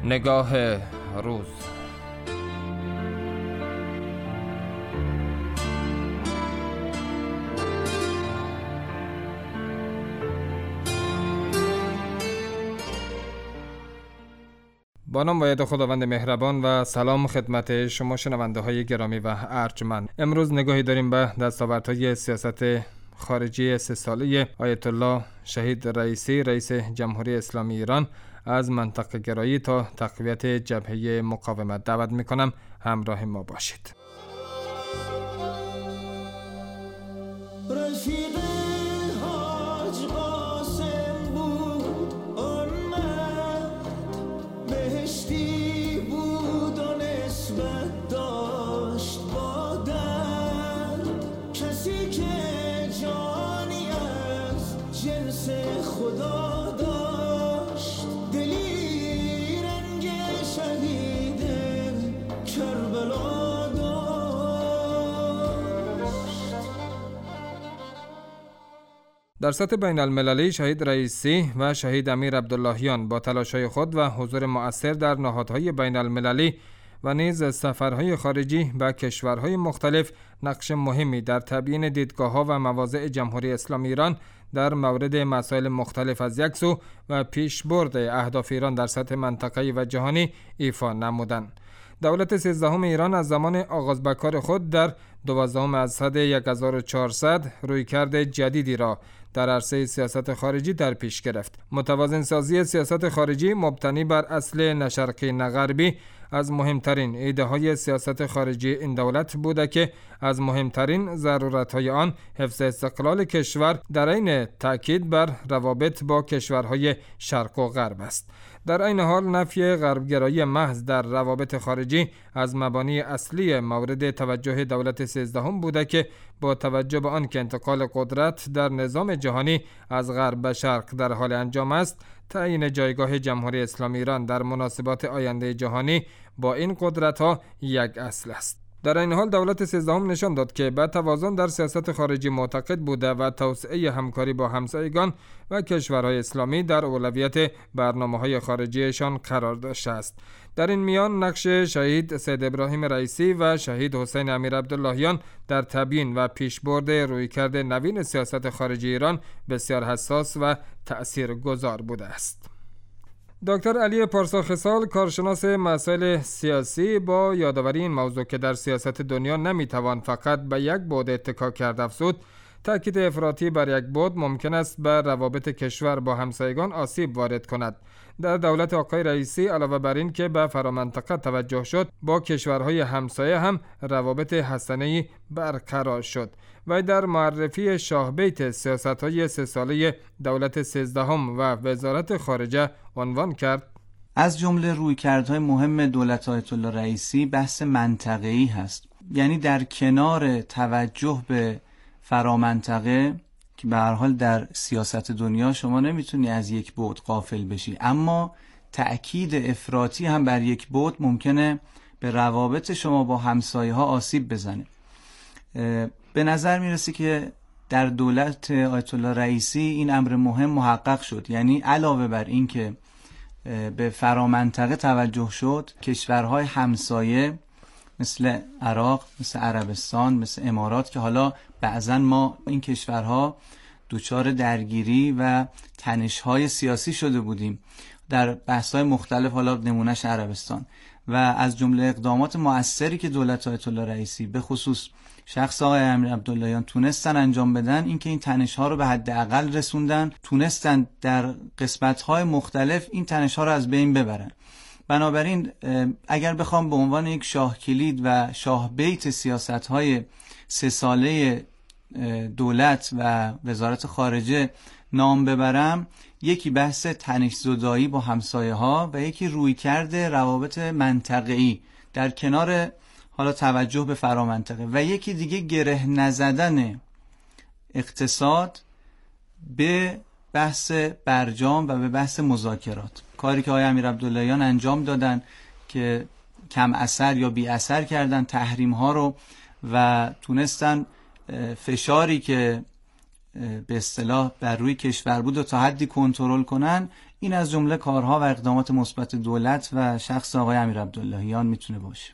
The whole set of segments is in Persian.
نگاه روز. با نام و ید خداوند مهربان و سلام خدمت شما شنونده های گرامی و ارجمند. امروز نگاهی داریم به دستاوردهای سیاست خارجی 3 ساله آیت الله شهید رئیسی، رئیس جمهوری اسلامی ایران، از منطقه گرایی تا تقویت جبهه مقاومت. دعوت میکنم همراه ما باشید. در سطح بین المللی شهید رئیسی و شهید امیر عبداللهیان با تلاش‌های خود و حضور مؤثر در نهادهای بین المللی و نیز سفرهای خارجی به کشورهای مختلف نقش مهمی در تبیین دیدگاه‌ها و مواضع جمهوری اسلامی ایران در مورد مسائل مختلف از یک سو و پیشبرد اهداف ایران در سطح منطقه‌ای و جهانی ایفا نمودند. دولت 13 ایران از زمان آغاز به کار خود در 12 از سده 1400 رویکرد جدیدی را در عرصه سیاست خارجی در پیش گرفت. متوازن سازی سیاست خارجی مبتنی بر اصل نه شرقی نه غربی از مهمترین ایده های سیاست خارجی این دولت بوده که از مهمترین ضرورت های آن حفظ استقلال کشور در عین تاکید بر روابط با کشورهای شرق و غرب است. در این حال نفی غربگرایی محض در روابط خارجی از مبانی اصلی مورد توجه دولت 13 بوده که با توجه به آن که انتقال قدرت در نظام جهانی از غرب به شرق در حال انجام است، تعیین جایگاه جمهوری اسلامی ایران در مناسبات آینده جهانی با این قدرت‌ها یک اصل است. در این حال دولت 13 نشان داد که به توازن در سیاست خارجی معتقد بوده و توسعه همکاری با همسایگان و کشورهای اسلامی در اولویت برنامه‌های خارجیشان قرار داشته است. در این میان نقش شهید سید ابراهیم رئیسی و شهید حسین امیر عبداللهیان در تبیین و پیشبرد رویکرد نوین سیاست خارجی ایران بسیار حساس و تأثیرگذار بوده است. دکتر علی پارساخصال، کارشناس مسائل سیاسی، با یادآوری این موضوع که در سیاست دنیا نمیتوان فقط به یک بعد اتکا کرد افزود، تاکید افراطی بر یک بعد ممکن است به روابط کشور با همسایگان آسیب وارد کند. در دولت آقای رئیسی علاوه بر این که به فرامنطقه توجه شد، با کشورهای همسایه هم روابط حسنه‌ای برقرار شد. و در معرفی شاه بیت سیاست‌های 3 ساله دولت 13 و وزارت خارجه عنوان کرد: از جمله رویکردهای مهم دولت آیت الله رئیسی بحث منطقه‌ای هست. یعنی در کنار توجه به فرامنطقه که به هر حال در سیاست دنیا شما نمیتونی از یک بعد غافل بشی، اما تأکید افراطی هم بر یک بعد ممکنه به روابط شما با همسایه ها آسیب بزنه. به نظر میرسه که در دولت آیت الله رئیسی این امر مهم محقق شد. یعنی علاوه بر این که به فرامنطقه توجه شد، کشورهای همسایه مثل عراق، مثل عربستان، مثل امارات که حالا بعضا ما این کشورها دوچار درگیری و تنش‌های سیاسی شده بودیم در بحث‌های مختلف، حالا نمونهش عربستان، و از جمله اقدامات مؤثری که دولت آیت الله رئیسی به خصوص شخص آقای امیر عبداللهیان تونستن انجام بدن این که این تنش‌ها رو به حداقل رسوندن، تونستن در قسمت‌های مختلف این تنش‌ها رو از بین ببرن. بنابراین اگر بخوام به عنوان یک شاه کلید و شاه بیت سیاست‌های 3 ساله دولت و وزارت خارجه نام ببرم، یکی بحث تنش زدایی با همسایه ها و یکی رویکرد روابط منطقه‌ای در کنار حالا توجه به فرامنطقه، و یکی دیگه گره نزدن اقتصاد به بحث برجام و به بحث مذاکرات. کاری که آقای امیر عبداللهیان انجام دادن که کم اثر یا بی اثر کردن تحریم ها رو و تونستن فشاری که به اصطلاح بر روی کشور بود و تا حدی کنترل کنن، این از جمله کارها و اقدامات مثبت دولت و شخص آقای امیر عبداللهیان میتونه باشه.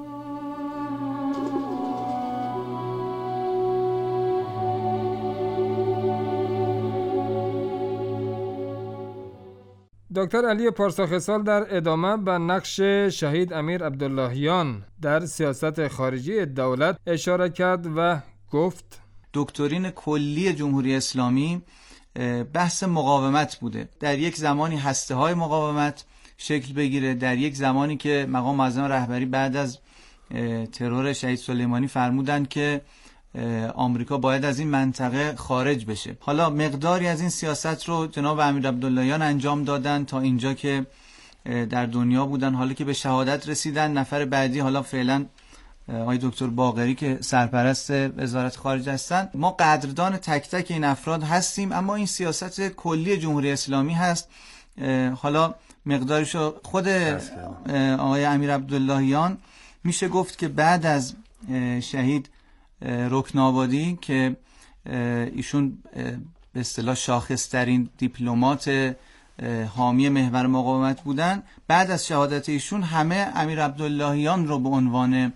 دکتر علی پارساخصال در ادامه به نقش شهید امیر عبداللهیان در سیاست خارجی دولت اشاره کرد و گفت دکترین کلی جمهوری اسلامی بحث مقاومت بوده. در یک زمانی هسته‌های مقاومت شکل بگیره، در یک زمانی که مقام معظم رهبری بعد از ترور شهید سلیمانی فرمودن که آمریکا باید از این منطقه خارج بشه. حالا مقداری از این سیاست رو جناب امیر عبداللهیان انجام دادن تا اینجا که در دنیا بودن. حالا که به شهادت رسیدن، نفر بعدی حالا فعلا آقای دکتر باقری که سرپرست وزارت خارجه هستن. ما قدردان تک تک این افراد هستیم، اما این سیاست کلی جمهوری اسلامی هست. حالا مقداریشو خود آقای امیر عبداللهیان میشه گفت که بعد از شهید رکنابادی که ایشون به اصطلاح شاخص‌ترین دیپلمات حامی محور مقاومت بودن، بعد از شهادت ایشون همه امیر عبداللهیان رو به عنوان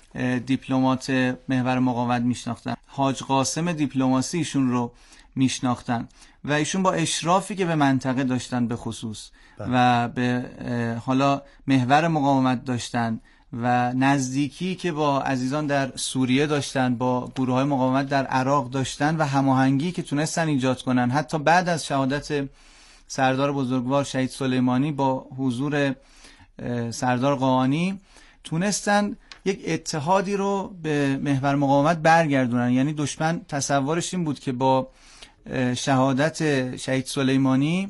دیپلمات محور مقاومت میشناختن. حاج قاسم دیپلماسی ایشون رو میشناختن و ایشون با اشرافی که به منطقه داشتن به خصوص و به حالا محور مقاومت داشتن و نزدیکی که با عزیزان در سوریه داشتن، با گروه‌های مقاومت در عراق داشتن و هماهنگی که تونستن ایجاد کنن، حتی بعد از شهادت سردار بزرگوار شهید سلیمانی با حضور سردار قاآنی تونستن یک اتحادی رو به محور مقاومت برگردونن. یعنی دشمن تصورش این بود که با شهادت شهید سلیمانی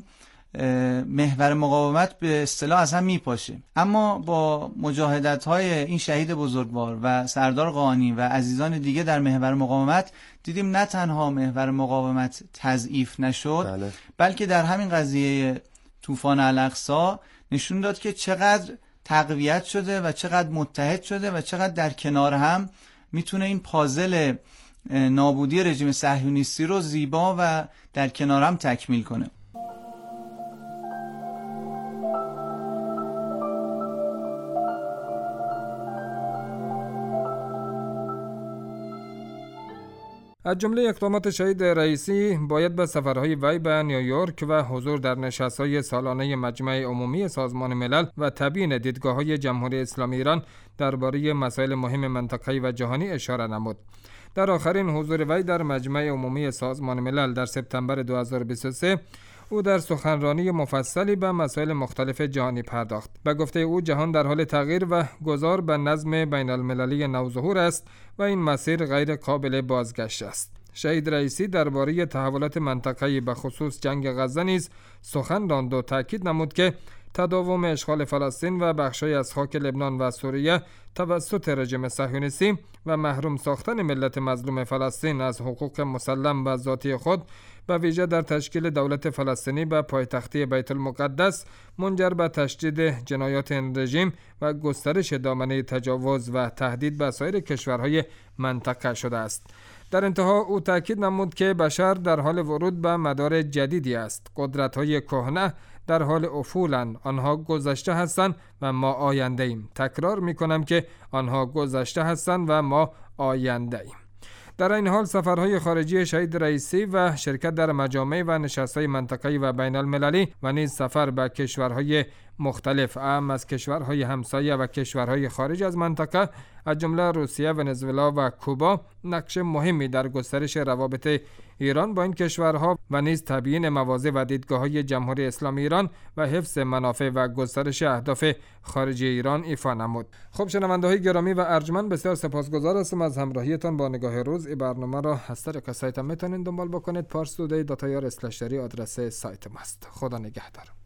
محور مقاومت به اصطلاح از هم میپاشه، اما با مجاهدت‌های این شهید بزرگوار و سردار قاآنی و عزیزان دیگه در محور مقاومت دیدیم نه تنها محور مقاومت تضعیف نشد، بلکه در همین قضیه طوفان الاقصی نشون داد که چقدر تقویت شده و چقدر متحد شده و چقدر در کنار هم میتونه این پازل نابودی رژیم صهیونیستی رو زیبا و در کنار هم تکمیل کنه. از جمله اقدامات شهید رئیسی باید به سفرهای وی به نیویورک و حضور در نشست‌های سالانه مجمع عمومی سازمان ملل و تبیین دیدگاه‌های جمهوری اسلامی ایران درباره مسائل مهم منطقه‌ای و جهانی اشاره نمود. در آخرین حضور وی در مجمع عمومی سازمان ملل در سپتامبر 2023 او در سخنرانی مفصلی به مسائل مختلف جهانی پرداخت. به گفته او جهان در حال تغییر و گذار به نظم بین المللی نوظهور است و این مسیر غیر قابل بازگشت است. شهید رئیسی درباره تحولات منطقه‌ای به خصوص جنگ غزه نیز سخن راند و تاکید نمود که تداوم اشغال فلسطین و بخشی از خاک لبنان و سوریه توسط رژیم صهیونیستی و محروم ساختن ملت مظلوم فلسطین از حقوق مسلم و ذاتی خود به ویژه در تشکیل دولت فلسطینی به پایتختی بیت المقدس منجر به تشدید جنایات این رژیم و گسترش دامنه تجاوز و تهدید به سایر کشورهای منطقه شده است. در انتها او تاکید نمود که بشر در حال ورود به مدار جدیدی است. قدرت‌های کهنه در حال افولند. آنها گذشته هستند و ما آینده ایم. تکرار می‌کنم که آنها گذشته هستند و ما آینده ایم. در این حال سفرهای خارجی شهید رئیسی و شرکت در مجامع و نشست‌های منطقه‌ای و بین المللی و نیز سفر به کشورهای مختلف اهم از کشورهای همسایه و کشورهای خارج از منطقه از جمله روسیه، ونزوئلا و کوبا نقش مهمی در گسترش روابط ایران با این کشورها و نیز تبیین مواضع و دیدگاه‌های جمهوری اسلامی ایران و حفظ منافع و گسترش اهداف خارجی ایران ایفا نمود. خب شنونده‌های گرامی و ارجمند، بسیار سپاسگزار هستم از همراهیتان با نگاه روز. این برنامه را از طریق سایت میتونید دنبال بکنید. parstoday.ir/dari آدرس سایت ماست. خدا نگهدار.